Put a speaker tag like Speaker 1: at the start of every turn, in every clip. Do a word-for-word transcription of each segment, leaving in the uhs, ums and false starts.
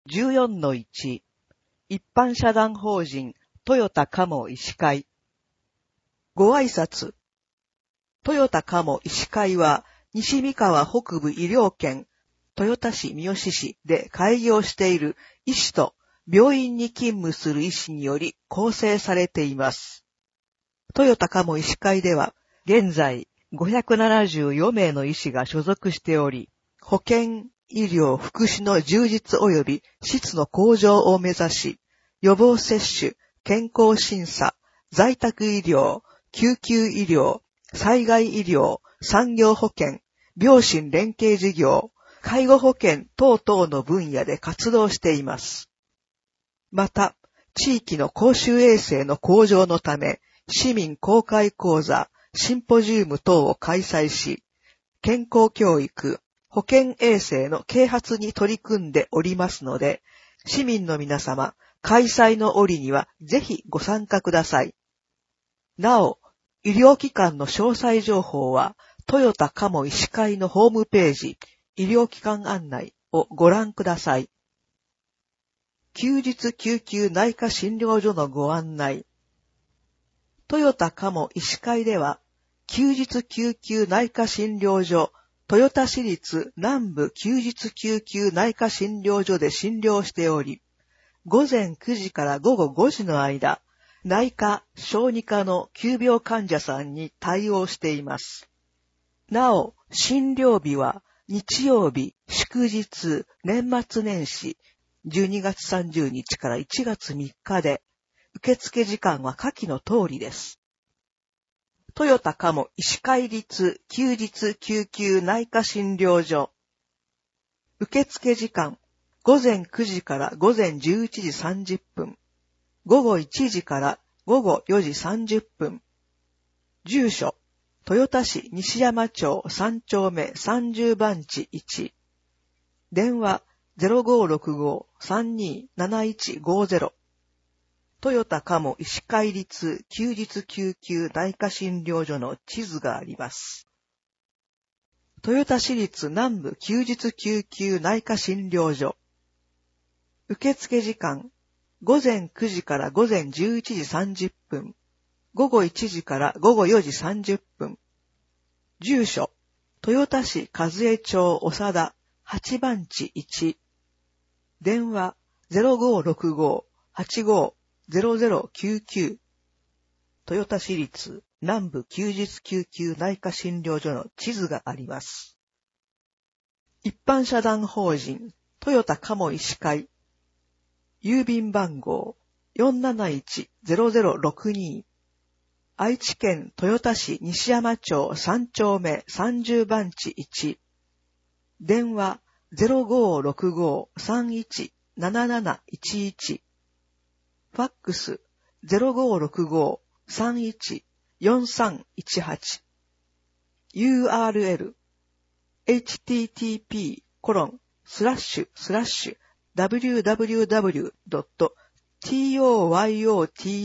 Speaker 1: じゅうよんのいち 一般社団法人トヨタ加茂医師会。ご挨拶。トヨタ加茂医師会は西三河北部医療圏豊田市三好市で開業している医師と病院に勤務する医師により構成されています。トヨタ加茂医師会では現在ごひゃくななじゅうよめいの医師が所属しており、保健、医療、福祉の充実及び質の向上を目指し、予防接種、健康審査、在宅医療、救急医療、災害医療、産業保険、病診連携事業、介護保険等々の分野で活動しています。また、地域の公衆衛生の向上のため、市民公開講座、シンポジウム等を開催し、健康教育、保健衛生の啓発に取り組んでおりますので、市民の皆様、開催の折にはぜひご参加ください。なお、医療機関の詳細情報は、トヨタ加茂医師会のホームページ、医療機関案内をご覧ください。休日救急内科診療所のご案内。トヨタ加茂医師会では、休日救急内科診療所、豊田市立南部休日救急内科診療所で診療しており、ごぜんくじからごごごじの間、内科、小児科の急病患者さんに対応しています。なお、診療日は日曜日、祝日、年末年始、じゅうにがつさんじゅうにちからいちがつみっかで、受付時間は下記の通りです。トヨタ加茂医師会立休日救急内科診療所。受付時間、ごぜんくじからごぜんじゅういちじさんじゅっぷん、ごごいちじからごごよじさんじゅっぷん。住所、豊田市西山町さんちょうめさんじゅうばんちいち。電話 ゼロごろくご さんにーなないちごゼロ。トヨタ加茂医師会立休日救急内科診療所の地図があります。豊田市立南部休日救急内科診療所。受付時間、ごぜんくじからごぜんじゅういちじさんじゅっぷん、ごごいちじからごごよじさんじゅっぷん。住所、豊田市和江町長田はちばんちいち。電話 ゼロごろくご はちご ゼロゼロきゅうきゅう。豊田市立南部休日救急内科診療所の地図があります。一般社団法人トヨタ加茂医師会。郵便番号 よんなないちゼロゼロろくに。愛知県豊田市西山町さんちょうめさんじゅうばんちいち。電話 ゼロごろくご さんいち なななないちいち。ファックス ゼロごろくご さんいち よんさんいちはち。ユーアールエル エイチティーティーピー コロン スラッシュスラッシュ ダブリューダブリューダブリュー ドット トヨ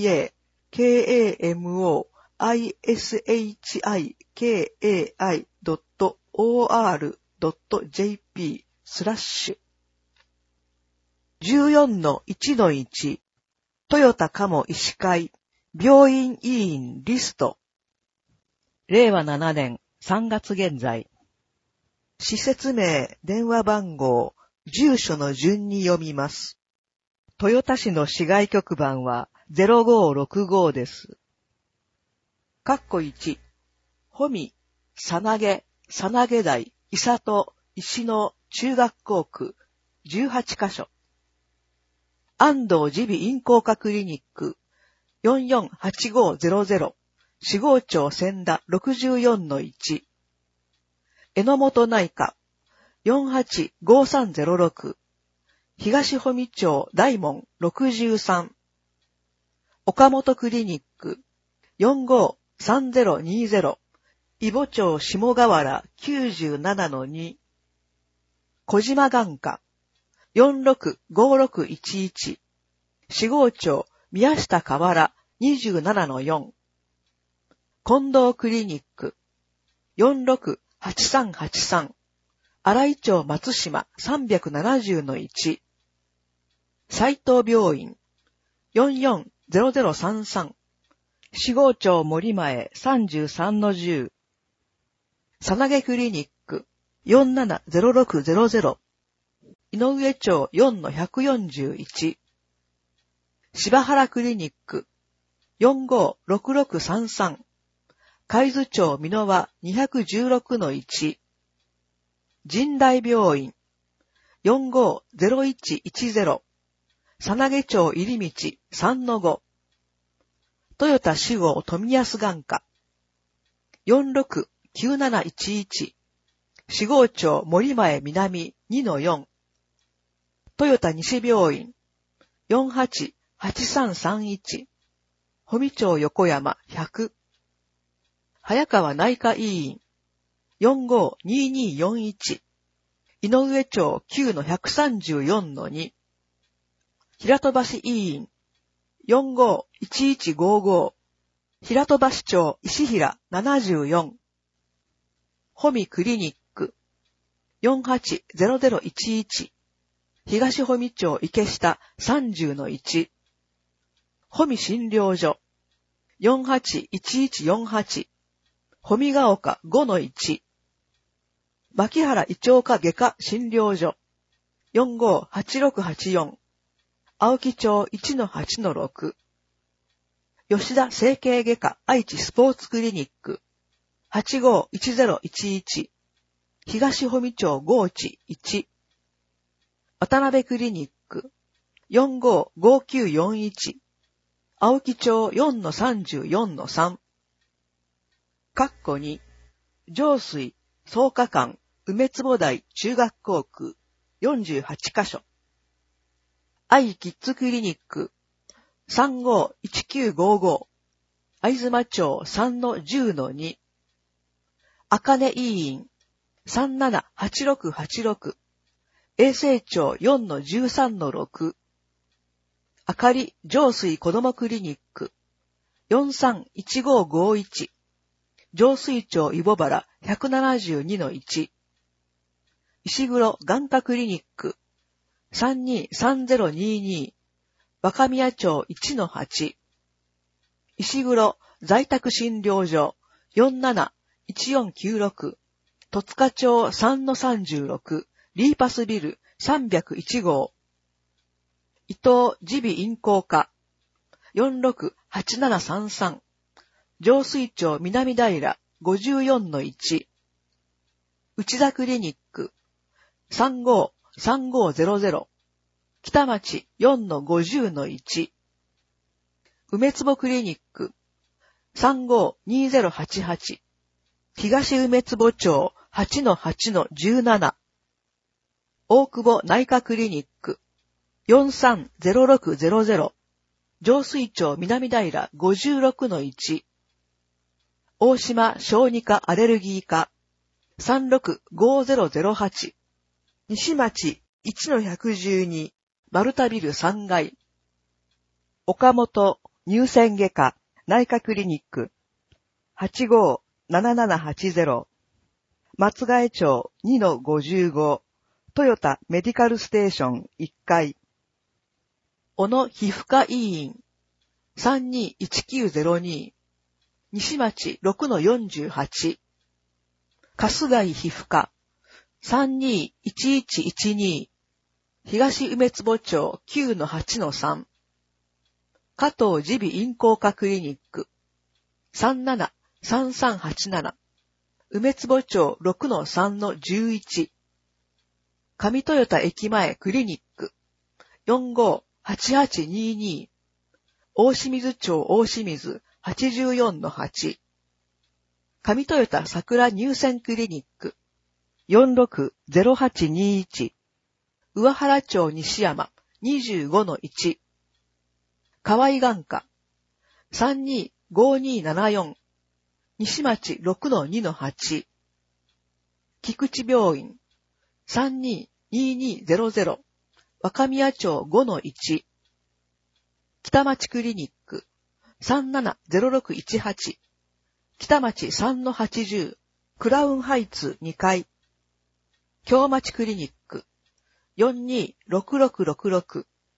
Speaker 1: タ医師会 ドット オーアール ドット ジェーピー スラッシュ じゅうよんのいちのいちトヨタ加茂医師会病院委員リスト。れいわななねんさんがつ現在。施設名、電話番号、住所の順に読みます。豊田市の市外局番はゼロごろくごです。括弧いち、保見、さなげ、さなげ台、伊里、石野中学校区、じゅうはちかしょ。安藤耳鼻咽喉科クリニック、よんよんはちごゼロゼロ、四郷町千田ろくじゅうよんのいち。榎本内科、よんはちごさんゼロろく、東保見町大門ろくじゅうさん。岡本クリニック、よんごさんゼロにゼロ、伊保町下河原きゅうじゅうななのに。小島眼科、よんろくごろくいちいち、四郷町宮下河原にじゅうななのよん。近藤クリニック、よんろくはちさんはちさん、荒井町松島さんびゃくななじゅうのいち。 斉藤病院 よんよんゼロゼロさんさん 四郷町森前 さんじゅうさんのじゅう さなげクリニック よんななゼロろくゼロゼロ 井上町 よんのひゃくよんじゅういち 柴原クリニック よんごろくろくさんさん 海津町美濃和 にひゃくじゅうろくのいち 神大病院 よんごゼロいちいちゼロ さなげ町入道 さんのご トヨタ四号富安眼科 よんろくきゅうなないちいち 四郷町森前南 にのよん トヨタ西病院 よんはちはちさんさんいち 保見町横山ひゃく早川内科医院 よんごにによんいち 井上町 きゅうのひゃくさんじゅうよんのに 平戸橋医院 よんごいちいちごご 平戸橋町石平ななじゅうよん保見クリニック よんはちゼロゼロいちいち 東保見町池下さんじゅうのいち保見診療所 よんはちいちいちよんはち 保見ヶ丘 ごのいち 牧原胃腸科外科診療所 よんごはちろくはちよん 青木町 いちのはちのろく 吉田整形外科愛知スポーツクリニック はちごいちゼロいちいち 東保見町郷地いち渡辺クリニック よんごごきゅうよんいち 青木町 よんのさんじゅうよんのさん かっこに上水草加館梅坪台中学校区よんじゅうはちカ所愛キッズクリニック さんごいちきゅうごご 会津間町 さんのじゅうのに 赤根医院 さんななはちろくはちろく 衛生町 よんのじゅうさんのろく あかり上水子どもクリニック よんさんいちごごいち 上水町イボバラ ひゃくななじゅうにのいち 石黒眼科クリニック さんにさんゼロにに 若宮町 いちのはち 石黒在宅診療所 よんなないちよんきゅうろく 戸塚町 さんのさんじゅうろく リーパスビルさんびゃくいちごう伊藤耳鼻咽喉科 よんろくはちななさんさん 上水町南平 ごじゅうよんのいち 内田クリニック さんごさんごゼロゼロ 北町 よんのごじゅうのいち 梅坪クリニック さんごにゼロはちはち 東梅坪町 はちのはちのじゅうなな 大久保内科クリニック よんさんゼロろくゼロゼロ 上水町南平 ごじゅうろくのいち 大島小児科アレルギー科 さんろくごゼロゼロはち 西町 いちのひゃくじゅうに マルタビルさんがい岡本乳腺外科内科クリニック はちごななななはちゼロ 松ヶ江町 にのごじゅうご トヨタメディカルステーションいっかい小野皮膚科医院 さんにいちきゅうゼロに 西町 ろくのよんじゅうはち 春日井皮膚科 さんにいちいちいちに 東梅坪町 きゅうのはちのさん 加藤耳鼻咽喉科クリニック さんななさんさんはちなな 梅坪町 ろくのさんのじゅういち 上豊田駅前クリニック よんごはちはちにに 大清水町大清水 はちじゅうよんのはち 上豊田桜乳腺クリニック よんろくゼロはちにいち 上原町西山 にじゅうごのいち 河合眼科 さんにごにななよん 西町 ろくのにのはち 菊池病院 さんにににゼロゼロ 若宮町 ごのいち 北町クリニック さんななゼロろくいちはち 北町 さんのはちじゅう クラウンハイツにかい京町クリニック よんにろくろくろくろく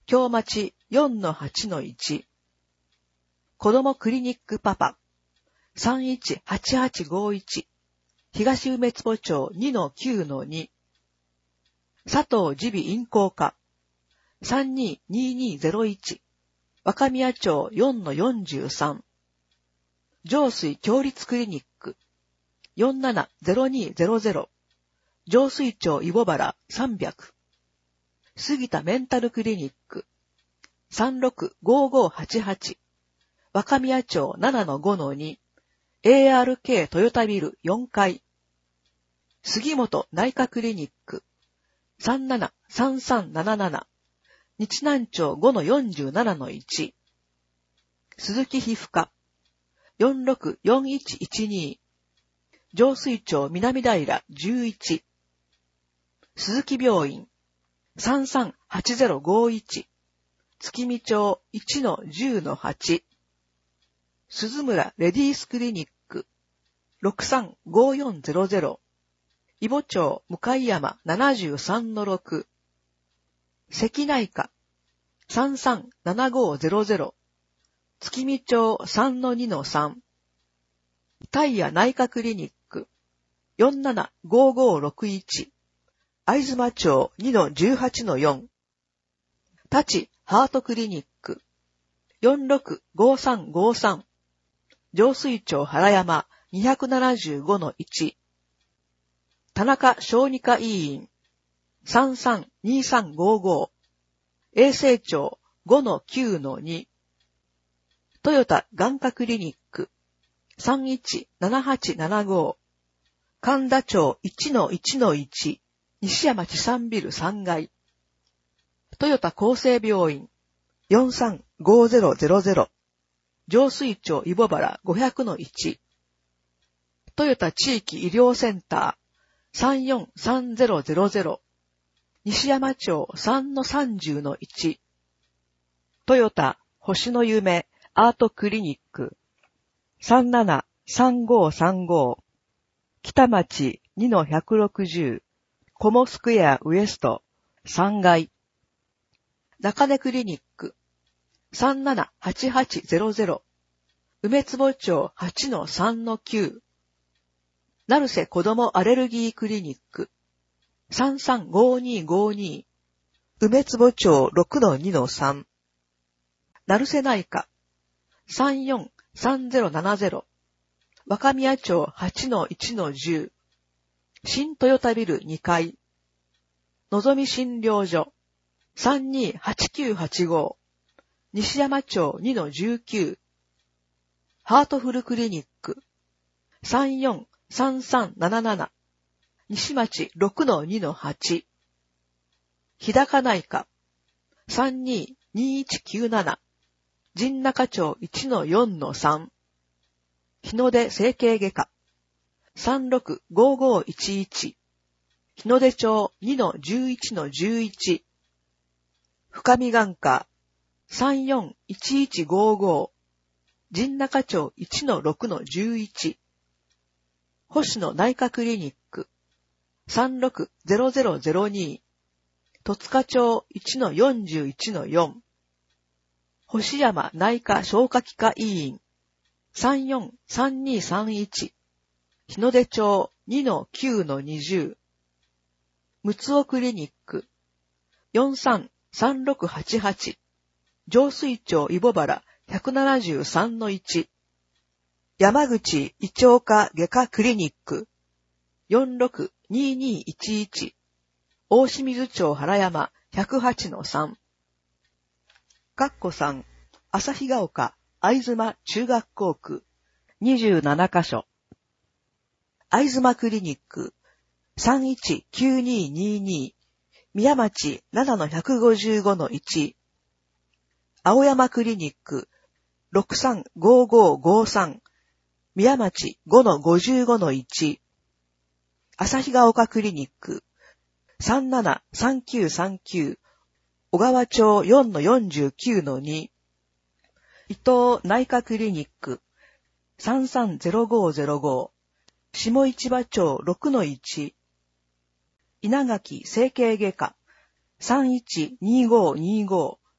Speaker 1: 京町 よんのはちのいち。子どもクリニックパパ さんいちはちはちごいち。東梅坪町 にのきゅうのに。佐藤耳鼻咽喉科 さんにににゼロいち。若宮町 よんのよんじゅうさん。上水共立クリニック よんななゼロにゼロゼロ。上水町イボバラさんびゃく。杉田メンタルクリニック さんろくごごはちはち。若宮町 ななのごのに。エーアールケー トヨタビルよんかい。杉本内科クリニック さんななさんさんなななな。日南町 ごのよんじゅうななのいち。鈴木皮膚科 よんろくよんいちいちに。上水町南平じゅういち。鈴木病院 さんさんはちゼロごいち。月見町 いちのじゅうのはち。鈴村レディースクリニック ろくさんごよんゼロゼロ。伊保町向山ななじゅうさんのろく。関内科 さんさんななごゼロゼロ。月見町 さんのにのさん。大谷内科クリニック よんななごごろくいち。会津間町 にのじゅうはちのよん。立ちハートクリニック よんろくごさんごさん。上水町原山 にひゃくななじゅうごのいち。田中小児科医院 さんさんにさんごご。衛生町 ごのきゅうのに。トヨタ眼科クリニック さんいちななはちななご。神田町 いちのいちのいち。西山地産ビルさんがい。トヨタ厚生病院 よんさんごゼロゼロゼロ。上水町イボバラごひゃくのいち。トヨタ地域医療センター さんよんさんゼロゼロゼロ。西山町 さんのさんじゅうのいち。トヨタ星の夢アートクリニック さんななさんごさんご。北町 にのひゃくろくじゅう。コモスクエアウエストさんがい。中根クリニック さんななはちはちゼロゼロ。梅坪町 はちのさんのきゅう。成瀬子どもアレルギークリニック さんさんごにごに。梅坪町 ろくのにのさん。成瀬内科 さんよんさんゼロななゼロ。若宮町 はちのいちのじゅう。新トヨタビルにかい。のぞみ診療所 さんにはちきゅうはちご。西山町 にのじゅうきゅう。ハートフルクリニック さんよんさんさんなななな。西町 ろくのにのはち。日高内科 さんににいちきゅうなな。神中町 いちのよんのさん。日の出整形外科 さんろくごごいちいち。日の出町 にのじゅういちのじゅういち。深見眼科 さんよんいちいちごご。神中町 いちのろくのじゅういち。星野内科クリニック さんろくゼロゼロゼロに。戸塚町 いちのよんじゅういちのよん。星山内科消化器科医院 さんよんさんにさんいち。日の出町 にのきゅうのにじゅう。むつおクリニック よんさんさんろくはちはち。上水町イボバラひゃくななじゅうさんのいち。山口胃腸科外科クリニック よんろくににいちいち。大清水町原山ひゃくはちのさん。かっこさん、旭ヶ丘会津間中学校区にじゅうななかしょ。会津間クリニック さんいちきゅうににに。宮町 ななのひゃくごじゅうごのいち。青山クリニック ろくさんごごごさん。宮町 ごのごじゅうごのいち。旭ヶ丘クリニック さんななさんきゅうさんきゅう。小川町 よんのよんじゅうきゅうのに。伊東内科クリニック さんさんゼロごゼロご。下市場町 ろくのいち。稲垣整形外科 さんいちにごにご。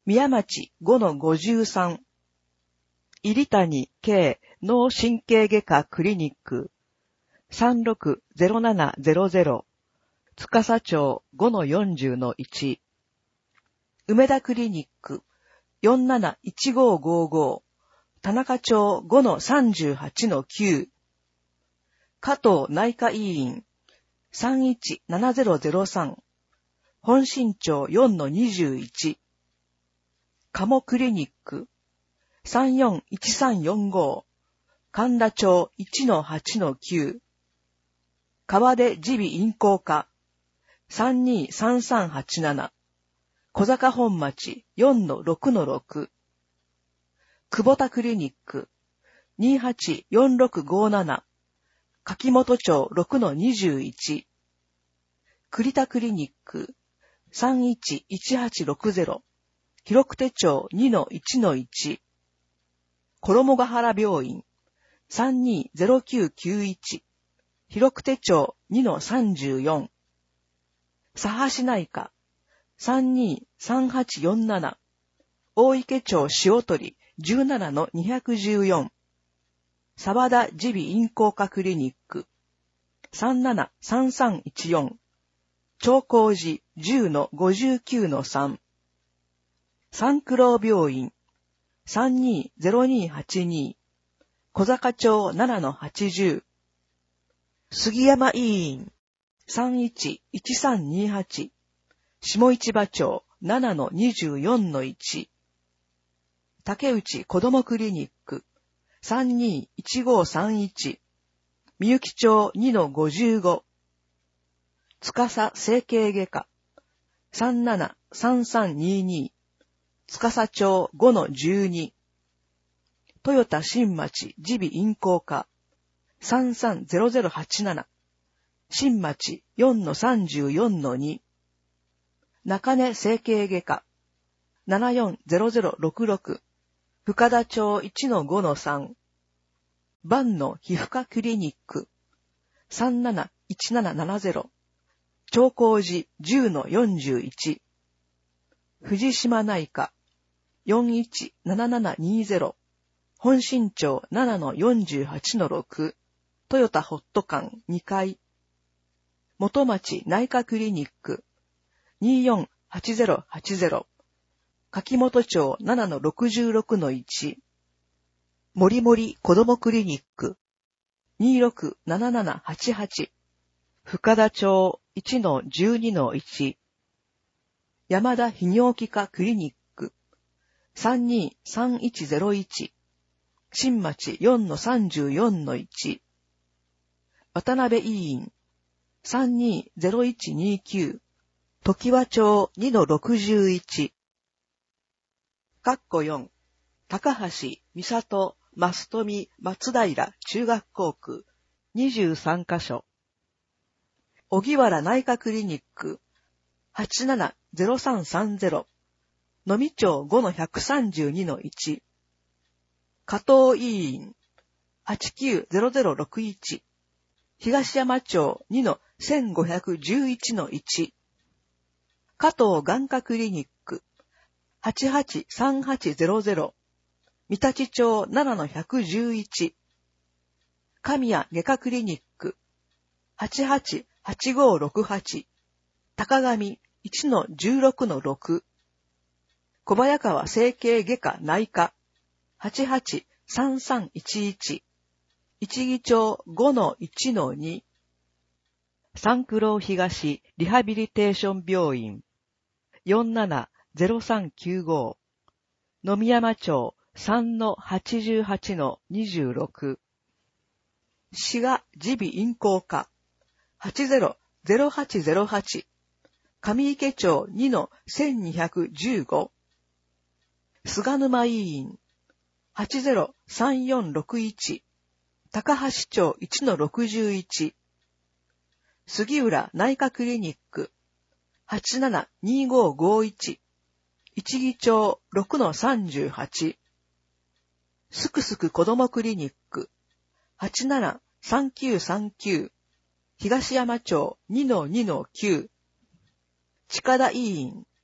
Speaker 1: 宮町 ごのごじゅうさん、入谷系脳神経外科クリニック さんろくゼロななゼロゼロ、司町 ごのよんじゅうのいち、梅田クリニック よんなないちごごご、田中町 ごのさんじゅうはちのきゅう、加藤内科医院 さんいちななゼロゼロさん、本新町 よんのにじゅういち、鴨クリニック さんよんいちさんよんご、神田町 いちのはちのきゅう、川出耳鼻咽喉科 さんにさんさんはちなな、小坂本町 よんのろくのろく、久保田クリニック にはちよんろくごなな、柿本町 ろくのにじゅういち、栗田クリニック さんいちいちはちろくゼロ、広久手町 にのいちのいち、衣ヶ原病院 さんにゼロきゅうきゅういち、広久手町 にのさんじゅうよん、佐波市内科 さんにさんはちよんなな、大池町塩取 じゅうななのにひゃくじゅうよん、沢田耳鼻咽喉科クリニック さんななさんさんいちよん、長光寺 じゅうのごじゅうきゅうのさん、三九郎病院 さんにゼロにはちに、小坂町 ななのはちじゅう、杉山医院 さんいちいちさんにはち、下市場町 ななのにじゅうよんのいち、竹内子どもクリニック さんにいちごさんいち、みゆき町 にのごじゅうご、司整形外科 さんななさんさんにに、司町 ごのじゅうに、豊田新町耳鼻咽喉科 さんさんゼロゼロはちなな、新町 よんのさんじゅうよんのに、中根整形外科 ななよんゼロゼロろくろく、深田町 いちのごのさん、万の皮膚科クリニック さんなないちななななゼロ、長光寺 じゅうのよんじゅういち、藤島内科 よんいちななななにゼロ、本新町 ななのよんじゅうはちのろく、豊田ホット館にかい、元町内科クリニック によんはちゼロはちゼロ、柿本町 ななのろくじゅうろくのいち、森森子どもクリニック にろくななななはちはち、深田町 いちのじゅうにのいち、山田泌尿器科クリニック さんにさんいちゼロいち、新町 よんのさんじゅうよんのいち、渡辺医院 さんにゼロいちにきゅう、常盤町 にのろくじゅういち、括弧よん、高橋、三里、増富、松平中学校区にじゅうさんカ所、小木原内科クリニック はちななゼロさんさんゼロ、野見町 ごのひゃくさんじゅうにのいち、加藤医院 はちきゅうゼロゼロろくいち、東山町 にのせんごひゃくじゅういちのいち、加藤眼科クリニック はちはちさんはちゼロゼロ、三立町 ななのひゃくじゅういち、神谷外科クリニック はちはちはちごろくはち、高上 いちのじゅうろくのろく、小早川整形外科内科 はちはちさんさんいちいち、一木町 ごのいちのに、三九郎東リハビリテーション病院 よんななゼロさんきゅうご、野見山町 さんのはちじゅうはちのにじゅうろく、滋賀耳鼻咽喉科 はちゼロゼロはちゼロはち、上池町 にのせんにひゃくじゅうご、菅沼医院 はちゼロさんよんろくいち、高橋町 いちのろくじゅういち、杉浦内科クリニック はちななにごごいち、一木町 ろくのさんじゅうはち、すくすく子どもクリニック はちななさんきゅうさんきゅう、東山町 にのにのきゅう、近田医院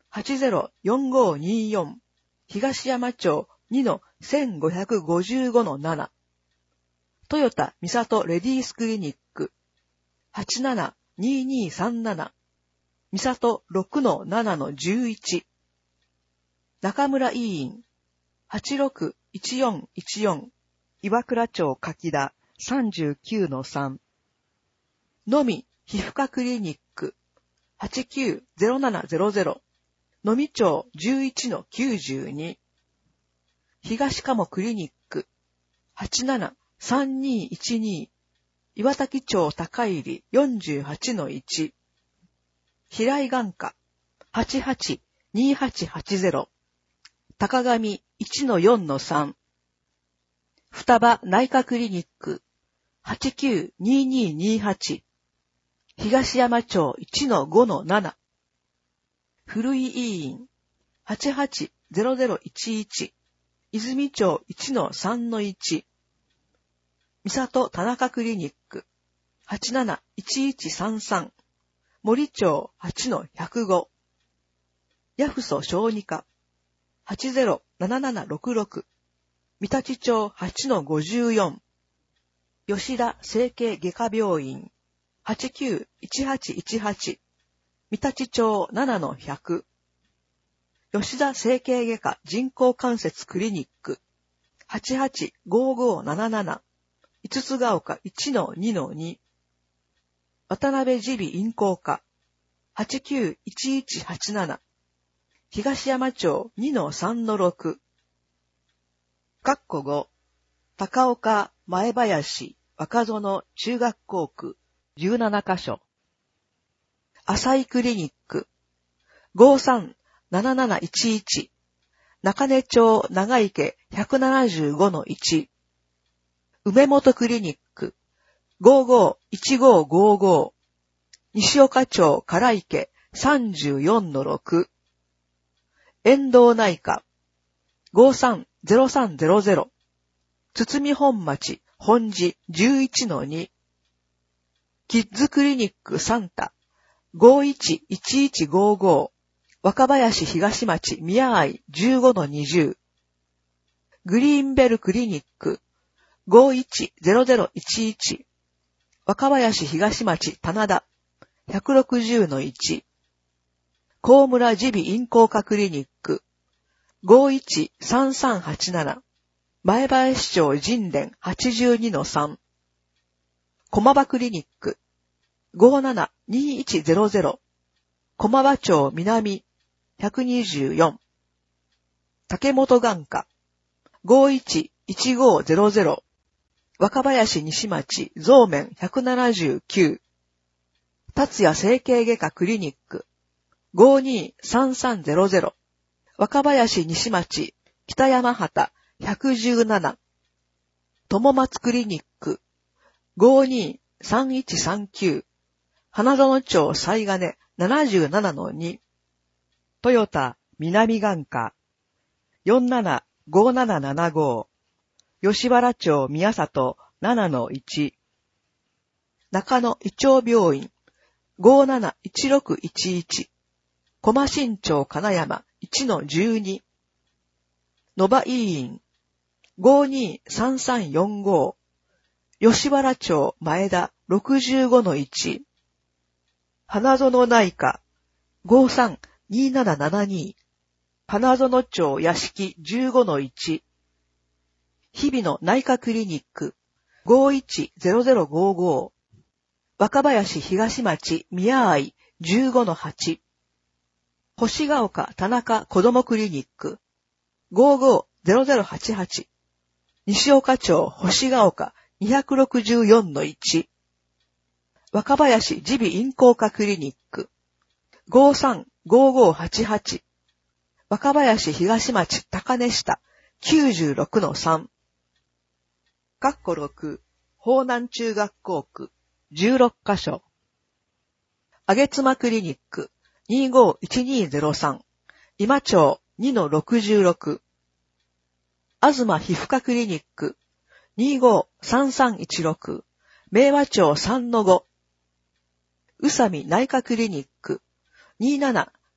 Speaker 1: はちゼロよんごによん、東山町 にのせんごひゃくごじゅうごのなな、トヨタ三郷レディースクリニック はちななににさんなな、三郷 ろくのななのじゅういち、中村医院 はちろくいちよんいちよん、岩倉町柿田 さんじゅうきゅうのさん、のみ皮膚科クリニック はちきゅうゼロななゼロゼロ、のみ町 じゅういちのきゅうじゅうに、東鴨クリニック はちななさんにいちに、岩滝町高入 よんじゅうはちのいち、平井眼科 はちはちにはちはちゼロ、高上 いちのよんのさん、双葉内科クリニック はちきゅうにににはち、東山町 いちのごのなな、古井医院 はちはちゼロゼロいちいち、泉町 いちのさんのいち、三郷田中クリニック はちなないちいちさんさん、森町 はちのひゃくご、八フソ小児科 はちゼロななななろくろく、三立町 はちのごじゅうよん、吉田整形外科病院 はちきゅういちはちいちはち、三立町 ななのひゃく、吉田整形外科人工関節クリニック はちはちごごなななな、五つが丘 いちのにのに、渡辺耳鼻咽喉科 はちきゅういちいちはちなな、東山町 にのさんのろく、かっこご、高岡、前林、若園中学校区じゅうななかしょ、浅井クリニック ごさんなななないちいち、中根町長池 ひゃくななじゅうごのいち、梅本クリニック ごごいちごごご、西岡町唐池 さんじゅうよんのろく、遠藤内科 ごさんゼロさんゼロゼロ、堤本町本寺 じゅういちのに、キッズクリニックサンタ ごいちいちいちごご、若林東町宮愛 じゅうごのにじゅう、グリーンベルクリニック ごいちゼロゼロいちいち、若林東町棚田 ひゃくろくじゅうのいち、高村耳鼻咽喉科クリニック ごいちさんさんはちなな、前林町神殿 はちじゅうにのさん、駒場クリニック ごななにいちゼロゼロ、駒場町南ひゃくにじゅうよん、竹本眼科 ごいちいちごゼロゼロ、若林西町増面ひゃくななじゅうきゅう、達也整形外科クリニック ごにさんさんゼロゼロ、若林西町北山畑ひゃくじゅうなな、友松クリニック ごにさんいちさんきゅう、花園町西金 ななじゅうななのに、トヨタ南眼科 よんななごななななご、吉原町宮里 ななのいち、中野医長病院 ごなないちろくいちいち、駒新町金山 いちのじゅうに、野場医院 ごにさんさんよんご、吉原町前田 ろくじゅうごのいち、花園内科 ごさんにななななに、花園町屋敷 じゅうごのいち、日々の内科クリニック ごいちゼロゼロごご、若林東町宮愛 じゅうごのはち、星ヶ丘田中子どもクリニック ごごゼロゼロはちはち、西岡町星ヶ丘にひゃくろくじゅうよんのいち、若林耳鼻咽喉科クリニック ごさんごごはちはち、若林東町高根下 きゅうじゅうろくのさん、かっころく、方南中学校区じゅうろっかしょ、あげつまクリニック にごいちにゼロさん、今町 にのろくじゅうろく、あずま皮膚科クリニック にごさんさんいちろく、明和町 さんのご、宇佐美内科クリニック になな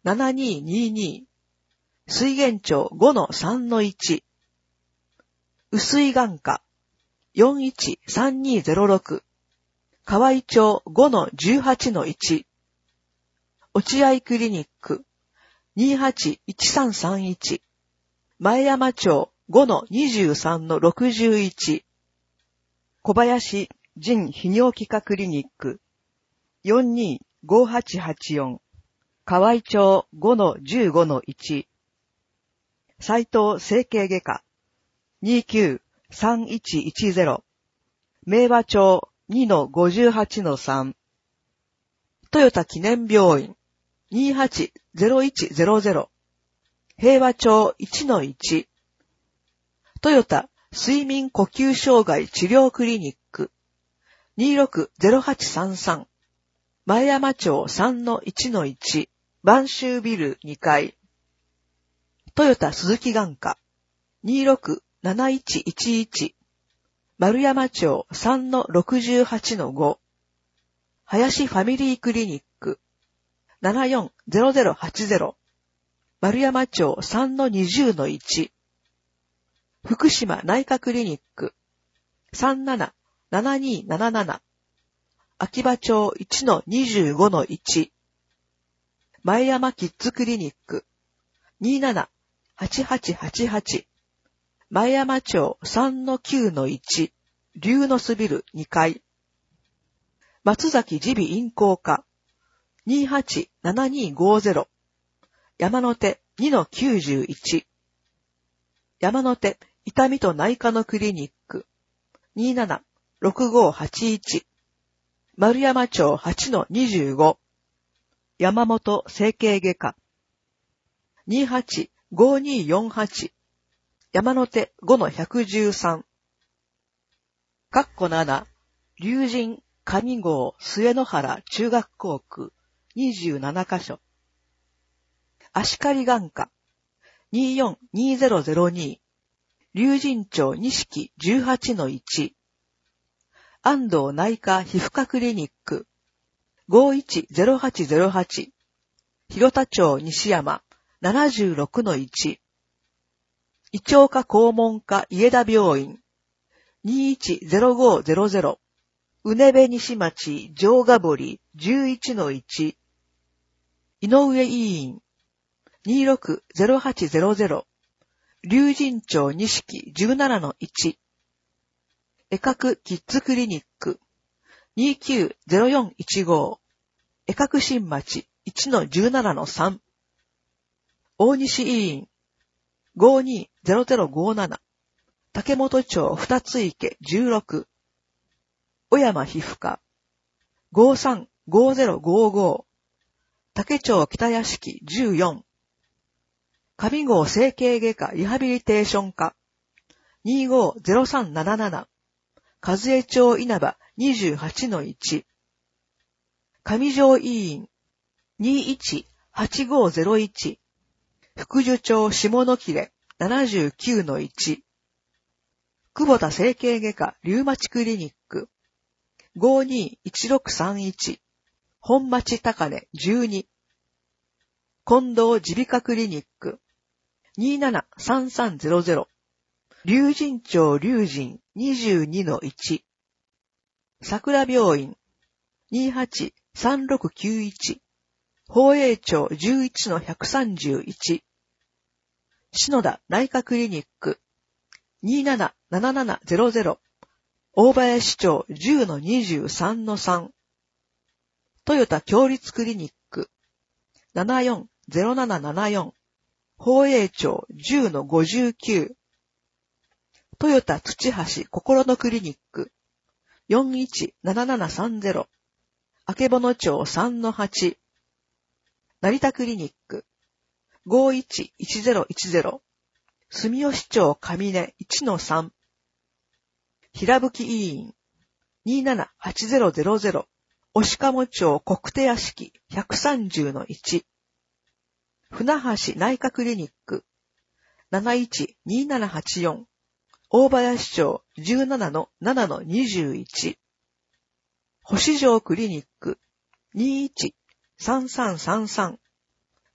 Speaker 1: ななにににに、水源町 ごのさんのいち、薄井眼科 よんいちさんにゼロろく、河合町 ごのじゅうはちのいち、落合クリニック にはちいちさんさんいち、前山町 ごのにじゅうさんのろくじゅういち、小林腎泌尿器科クリニック よんにごはちはちよん、河合町 ごのじゅうごのいち、斉藤整形外科 にきゅうさんいちいちゼロ、明和町 にのごじゅうはちのさん、豊田記念病院 にはちゼロいちゼロゼロ、平和町 いちのいち、豊田睡眠呼吸障害治療クリニック にろくゼロはちさんさん、前山町 さんのいちのいち、播州ビルにかい、豊田鈴木眼科 にろくなないちいちいち、丸山町 さんのろくじゅうはちのご、林ファミリークリニック ななよんゼロゼロはちゼロ、丸山町 さんのにじゅうのいち、福島内科クリニック さんななななになななな、秋葉町 いちのにじゅうごのいち、前山キッズクリニック にななはちはちはちはち、前山町 さんのきゅうのいち、龍之巣ビルにかい、松崎耳鼻咽喉科 にはちななにごゼロ、山手 にのきゅうじゅういち、山手痛みと内科のクリニック にななろくごはちいち、丸山町 はちのにじゅうご、山本整形外科 にはちごによんはち、山手 ごのひゃくじゅうさん、かっこなな、龍神上郷末の原中学校区にじゅうななかしょ、足刈眼科 によんにゼロゼロに、龍神町錦 じゅうはちのいち、安藤内科皮膚科クリニック ごいちゼロはちゼロはち、広田町西山 ななじゅうろくのいち、胃腸科肛門科家田病院 にいちゼロごゼロゼロ、うねべ西町城ヶ堀 じゅういちのいち、井上医院 にろくゼロはちゼロゼロ、龍神町錦 じゅうななのいち、絵描キッズクリニック にきゅうゼロよんいちご、絵描新町 いちのじゅうななのさん、大西医院 ごにゼロゼロごなな、竹本町二つ池じゅうろく、小山皮膚科 ごさんごゼロごご、竹町北屋敷じゅうよん、上郷整形外科リハビリテーション科 にごゼロさんなななな、和江町稲葉にじゅうはちのいち、上条医院 にいちはちごゼロいち、福寿町下野切ななじゅうきゅうのいち、久保田整形外科リウマチクリニック ごにいちろくさんいち、本町高根じゅうに、近藤耳鼻科クリニック にななさんさんゼロゼロ、龍神町龍神にじゅうにのいち、桜病院 にはちさんろくきゅういち、宝永町じゅういちのひゃくさんじゅういち、篠田内科クリニック にななななななゼロゼロ、大林町じゅうのにじゅうさんのさん、豊田共立クリニック ななよんゼロななななよん、宝永町じゅうのごじゅうきゅう、豊田土橋心のクリニック よんいちななななさんゼロ、あけぼの町さんのはち、成田クリニック ごいちいちゼロいちゼロ、住吉町上根いちのさん、平吹医院 にななはちゼロゼロゼロ、押鴨町国手屋敷ひゃくさんじゅうのいち、船橋内科クリニック なないちにななはちよん、大林町じゅうななのななのにじゅういち、星城クリニック にいちさんさんさんさん、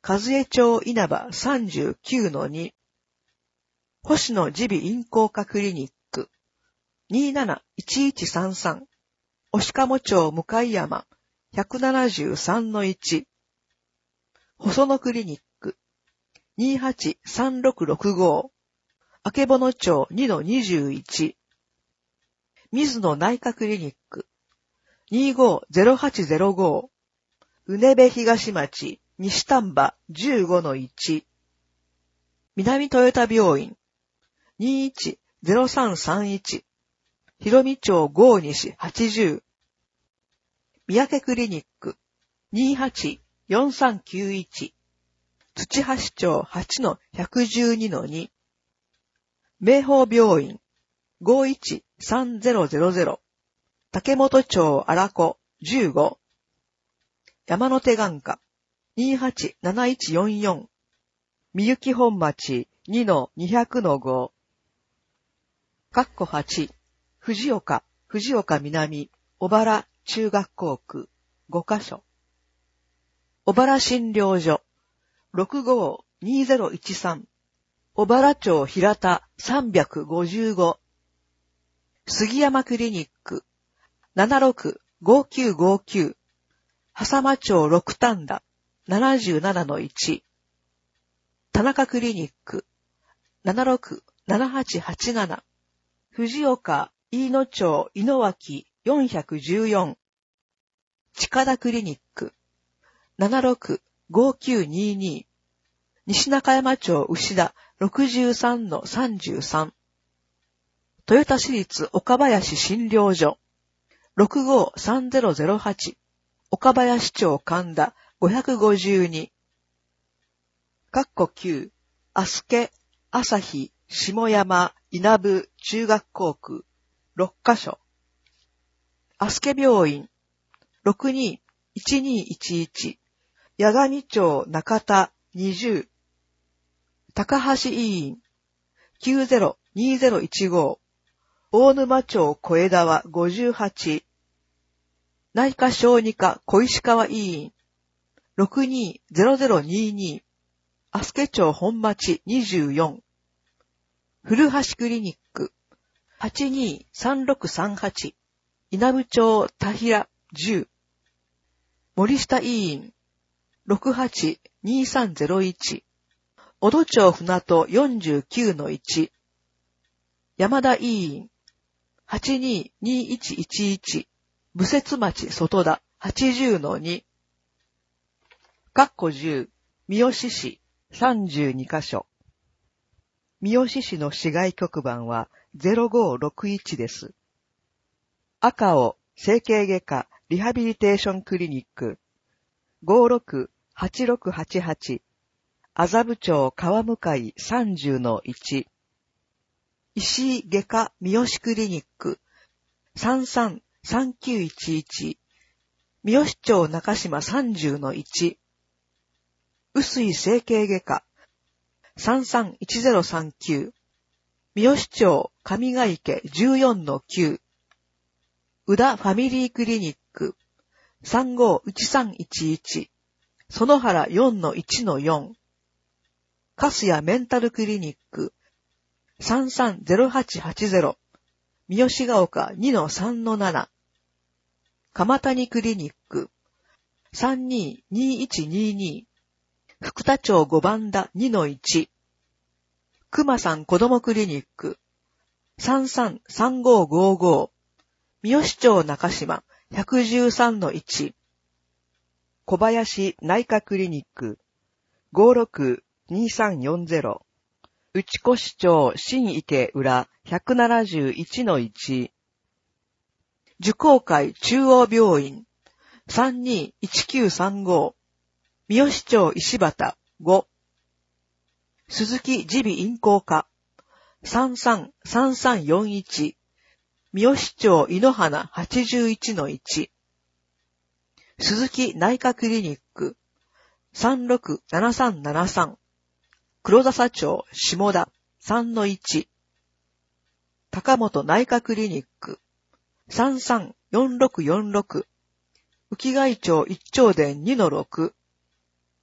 Speaker 1: 和江町稲葉 さんじゅうきゅうのに、星野耳鼻咽喉科クリニック にーなないちいちさんさん、押鴨町向山 ひゃくななじゅうさんのいち、細野クリニック にーはちさんろくろくご、あけぼの町 にのにじゅういち、水野内科クリニック にーごーぜろはちぜろご、うねべ東町西丹波 じゅうごのいち、南豊田病院 にーいちぜろさんさんいち、広見町郷西はちじゅう、三宅クリニック にーはちよんさんきゅういち、土橋町はちのひゃくじゅうにのに、明豊病院 ごーいちさんぜろぜろぜろ、竹本町荒子じゅうご、山手眼科 にーはちなないちよんよん、みゆき本町 にのにひゃくのご、かっこはち、藤岡、藤岡南、小原中学校区ごかしょ、小原診療所 ろくごーにーぜろいちさん、小原町平田さんびゃくごじゅうご、杉山クリニック ななろくごきゅうごきゅう、狭間町六反田 ななじゅうななのいち、田中クリニック ななろくななはちはちなな、藤岡飯野町井野脇よんひゃくじゅうよん、近田クリニック ななろくごきゅうにーにー、西中山町牛田ろくじゅうさんのさんじゅうさん、豊田市立岡林診療所 ろくごーさんぜろぜろはち、岡林町神田ごひゃくごじゅうに、かっこきゅう、あすけ、朝日、下山、稲部中学校区ろっかしょ、あすけ病院 ろくにいちにいちいち、八神町中田にじゅう、高橋医院 きゅうぜろにーぜろいちご、大沼町小枝はごじゅうはち、内科小児科小石川医院 ろくにーぜろぜろにーにー、あすけ町本町にじゅうよん、古橋クリニック はちにーさんろくさんはち、稲部町田平じゅう、森下医院 ろくはちにーさんぜろいち、小戸町船戸よんじゅうきゅうのいち、山田医院 はちにーにーいちいちいち、武節町外田はちじゅうのに、かっこじゅう、三好市さんじゅうにかしょ。三好市の市外局番はぜろごーろくいちです。赤尾整形外科リハビリテーションクリニック ごーろくはちろくはちはち、麻布町川向さんじゅうのいち、石井外科三好クリニック さんさんさんきゅういちいち、三好町中島さんじゅうのいち、臼井整形外科 さんさんいちぜろさんきゅう、三好町上ヶ池じゅうよんのきゅう、宇田ファミリークリニック さんごいちさんいちいち、園原よんのいちのよん、粕谷メンタルクリニック さんさんぜろはちはちぜろ、三好ヶ丘にのさんのなな、鎌谷クリニック さんにーにーいちにーにー、福田町ご番田にのいち、熊さん子どもクリニック さんさんさんごーごーごー、三好町中島ひゃくじゅうさんのいち、小林内科クリニック ごーろくにーさんよんぜろ、内越町新池浦ひゃくななじゅういちのいち、樹光会中央病院 さんにーいちきゅうさんごー、三好町石畑ご、鈴木耳鼻咽喉科 さんさんさんさんよんいち、三好町井の花はちじゅういちのいち、鈴木内科クリニック さんろくななさんななさん、黒笹町下田さんのいち、高本内科クリニック さんさんよんろくよんろく、浮貝町一丁田にのろく、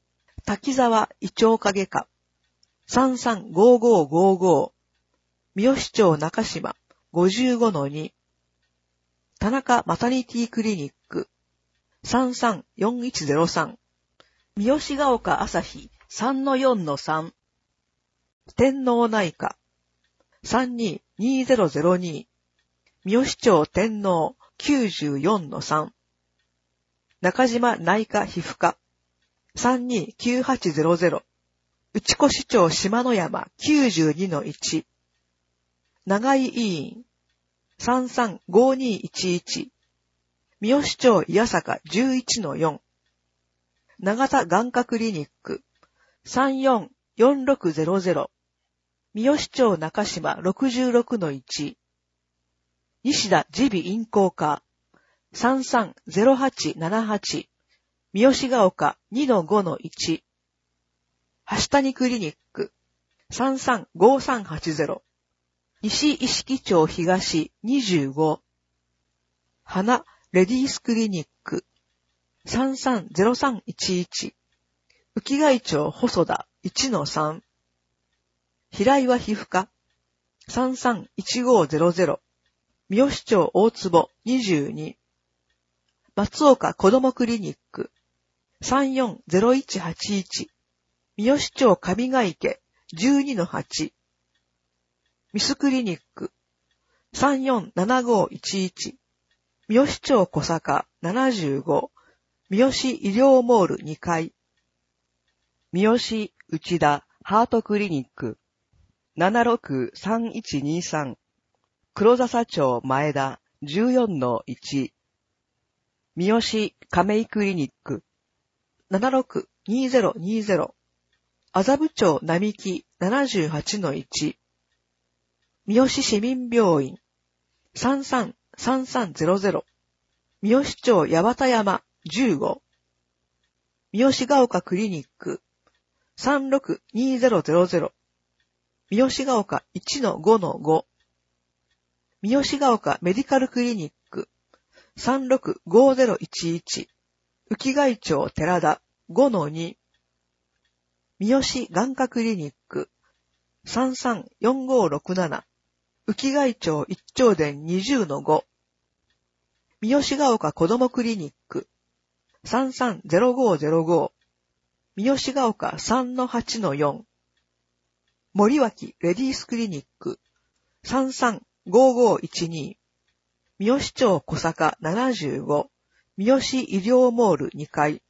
Speaker 1: 滝沢胃腸影科。さんさんごーごーごーごー。三好町中島 ごじゅうごのに。田中マタニティクリニック。さんさんよんいちゼロさん。三好ヶ丘朝日 さんのよんのさん。天皇内科。さんににゼロゼロに。三好町天皇 きゅうじゅうよんのさん。中島内科皮膚科。さんにきゅうはちゼロゼロ。内越町島の山 きゅうじゅうにのいち。長井医院。さんさんごにいちいち。三好町伊谷坂 じゅういちのよん。長田眼科クリニック。さんよんよんろくゼロゼロ。三好町中島 ろくじゅうろくのいち。西田耳鼻咽喉科。さんさんゼロはちななはち。三好ヶ丘 にのごのいち。橋谷クリニック。さんさんごさんはちゼロ。西石木町東にじゅうご。花レディースクリニック。さんさんゼロさんいちいち。浮貝町細田いちのさん。平岩皮膚科。さんさんいちごゼロゼロ。三好町大坪にじゅうに。松岡子どもクリニック。さんよんゼロいちはちいち。三好町上ヶ池 じゅうにのはち。ミスクリニック。さんよんななごいちいち。三好町小坂ななじゅうご。三好医療モールにかい。
Speaker 2: 三好内田ハートクリニック。ななろくさんいちにさん。黒笹町前田 じゅうよんのいち。三好亀井クリニック。
Speaker 1: ななろくにゼロにゼロ。麻布町並木 ななじゅうはちのいち。三好市民病院。さんさんさんさんゼロゼロ。三好町八幡山じゅうご。三好ヶ丘クリニック。さんろくにゼロゼロゼロ。三好ヶ丘 いちのごのご。三好ヶ丘メディカルクリニック。さんろくごゼロいちいち。浮貝町寺田 ごのに。三好眼科クリニック。さんさんよんごろくなな。浮貝町一丁田 にじゅうのご。三好ヶ丘子どもクリニック。さんさんゼロごゼロご。三好ヶ丘 さんのはちのよん。森脇レディースクリニック。さんさんごごいちに。三好町小坂ななじゅうご。三好医療モールにかい。